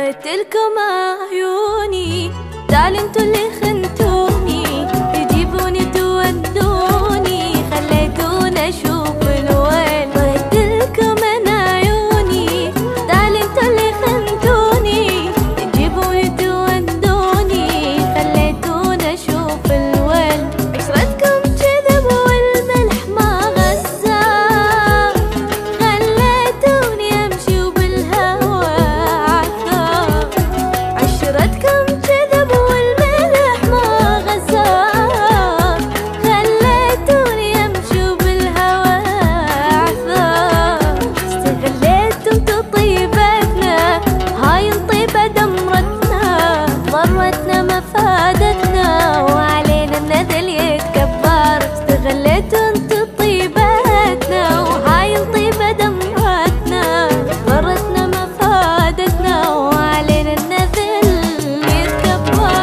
لكم عيوني، تعالوا انتوا اللي خنتوني، تجيبوني تودوني، خليتوني اشوف الويل. لكم انا عيوني، تعالوا انتوا اللي خنتوني، تجيبوني تودوني، خليتوني اشوف الويل. عشرتكم كذب والملح ما غزاه، خليتوني امشي وبالهوى عثار. عشرتكم كذب والملح ما غزاه، خليتوني امشي وبالهوى عثار. استغليتم طيبتنا، هاي الطيبة دمرتنا، ضرتنا ما فادتنا، وعلينا النذل يتكبر. استغليتم طيبتنا، وهاي الطيبة دمرتنا، ضرتنا ما فادتنا، وعلينا النذل يتكبر.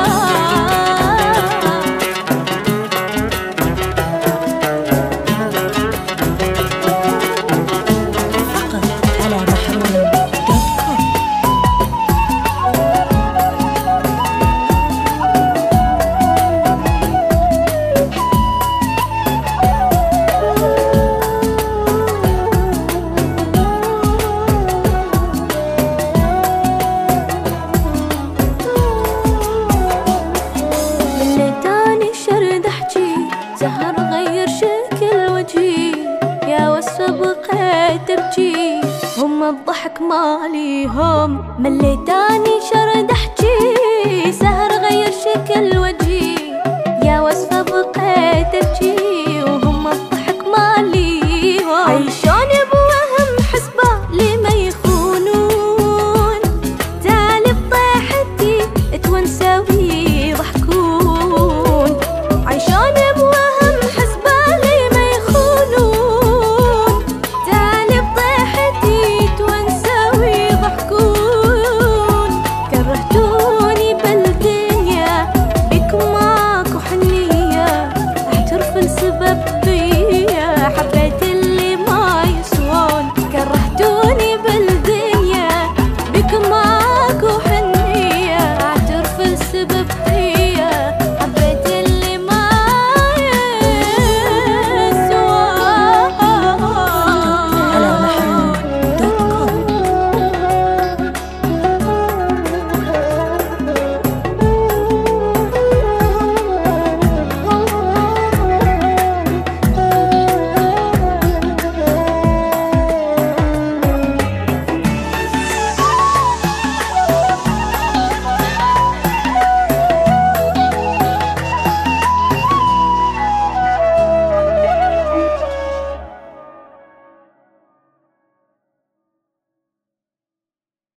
فقط على محروم.com. مليتاني شرد احجي، سهر غير شكل وجهي، يا وصفة بقيت ابجي، هم الضحك ماليهم. مليتاني شرد احجي، سهر غير شكل وجهي، يا وصفة